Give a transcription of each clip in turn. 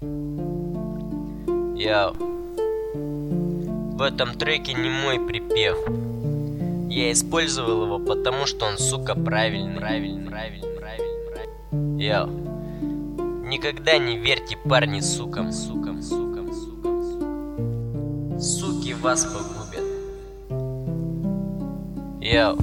Йоу. В этом треке не мой припев. Я использовал его, потому что он, сука, правильный. Йоу. Никогда не верьте, парни, сукам. Суки вас погубят. Йоу.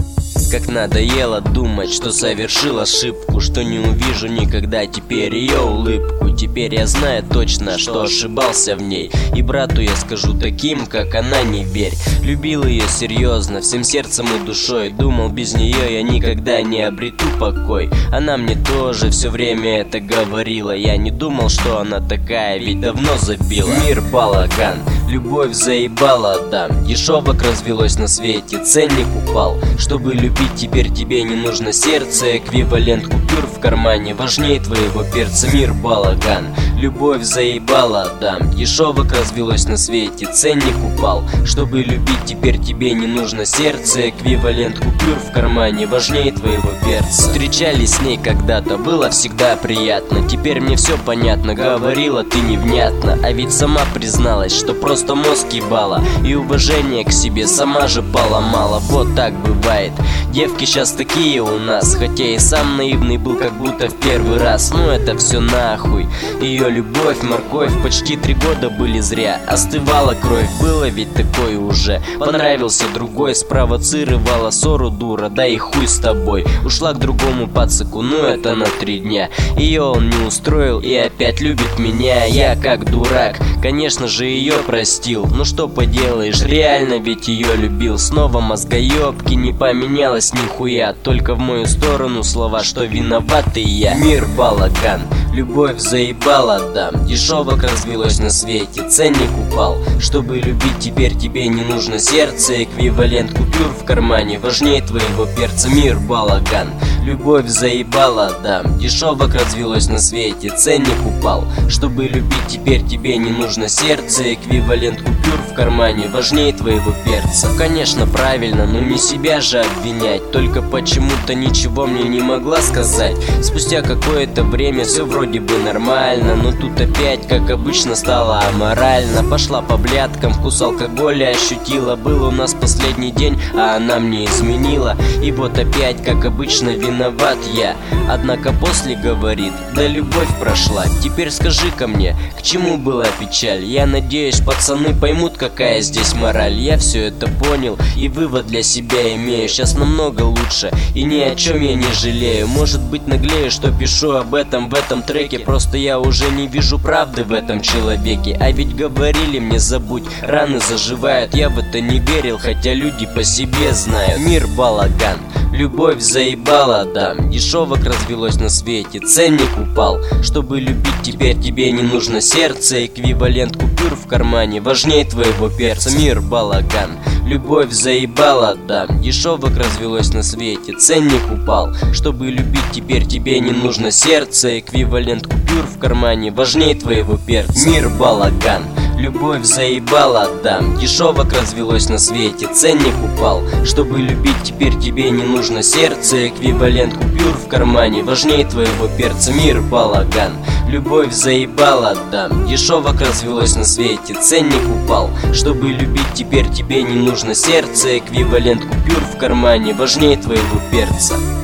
Как надоело думать, что совершил ошибку, что не увижу никогда теперь ее улыбку. Теперь я знаю точно, что ошибался в ней, и брату я скажу таким, как она, не верь. Любил ее серьезно, всем сердцем и душой. Думал, без нее я никогда не обрету покой. Она мне тоже все время это говорила. Я не думал, что она такая, ведь давно забила. Мир балаган, любовь заебала, отдам. Дешевок развелось на свете, ценник упал. Чтобы любить, теперь тебе не нужно сердце. Эквивалент купюр в кармане важнее твоего перца. Мир балаган, любовь заебала, отдам. Дешевок развелось на свете, ценник упал. Чтобы любить, теперь тебе не нужно сердце. Эквивалент купюр в кармане важнее твоего перца. Встречались с ней когда-то, было всегда приятно. Теперь мне все понятно, говорила ты невнятно. А ведь сама призналась, что просто мозг ебала, и уважение к себе сама же поломала. Вот так бывает, девки сейчас такие у нас. Хотя и сам наивный был, как будто в первый раз. Ну это все нахуй. Ее любовь, морковь почти 3 года были зря. Остывала кровь, было ведь такое уже. Понравился другой, спровоцировала ссору дура. Да и хуй с тобой. Ушла к другому пацаку, ну это на 3 дня. Ее он не устроил и опять любит меня. Я как дурак, конечно же ее простил. Ну что поделаешь, реально ведь ее любил. Снова мозгоебки, не поменялось нихуя. Только в мою сторону слова, что виноват и я. Мир балаган, любовь заебала, отдам. Дешевок развелось на свете, ценник упал. Чтобы любить, теперь тебе не нужно сердце. Эквивалент купюр в кармане важнее твоего перца. Мир балаган, любовь заебала, отдам. Дешевок развелось на свете, ценник упал. Чтобы любить, теперь тебе не нужно сердце. Эквивалент купюр в кармане важнее твоего перца. Конечно, правильно, но не себя же обвинять. Только почему-то ничего мне не могла сказать. Спустя какое-то время все вроде бы нормально, но тут опять, как обычно, стало аморально. Пошла по блядкам, вкус алкоголя ощутила. Был у нас последний день, а она мне изменила. И вот опять, как обычно, виноват я. Однако после говорит: да любовь прошла. Теперь скажи-ка мне, к чему была печаль? Я надеюсь, пацаны поймут, какая здесь мораль. Я все это понял и вывод для себя имею. Сейчас намного лучше и ни о чем я не жалею. Может быть, наглею, что пишу об этом в этом треке. Просто я уже не вижу правды в этом человеке. А ведь говорили мне: забудь, раны заживают. Я в это не верил, хотя люди по себе знают. Мир балаган, любовь заебала, отдам. Дешевок развелось на свете, ценник упал. Чтобы любить, теперь тебе не нужно сердце. Эквивалент купюр в кармане важнее твоего перца. Мир балаган, любовь заебала, отдам. Дешевок развелось на свете, ценник упал. Чтобы любить, теперь тебе не нужно сердце. Эквивалент купюр в кармане важнее твоего перца. Мир балаган, любовь заебала, отдам. Дешевок развелось на свете, ценник упал. Чтобы любить, теперь тебе не нужно сердце. Эквивалент купюр в кармане важнее твоего перца. Мир балаган, любовь заебала, отдам. Дешевок развелось на свете, ценник упал. Чтобы любить, теперь тебе не нужно сердце. Эквивалент купюр в кармане важнее твоего перца.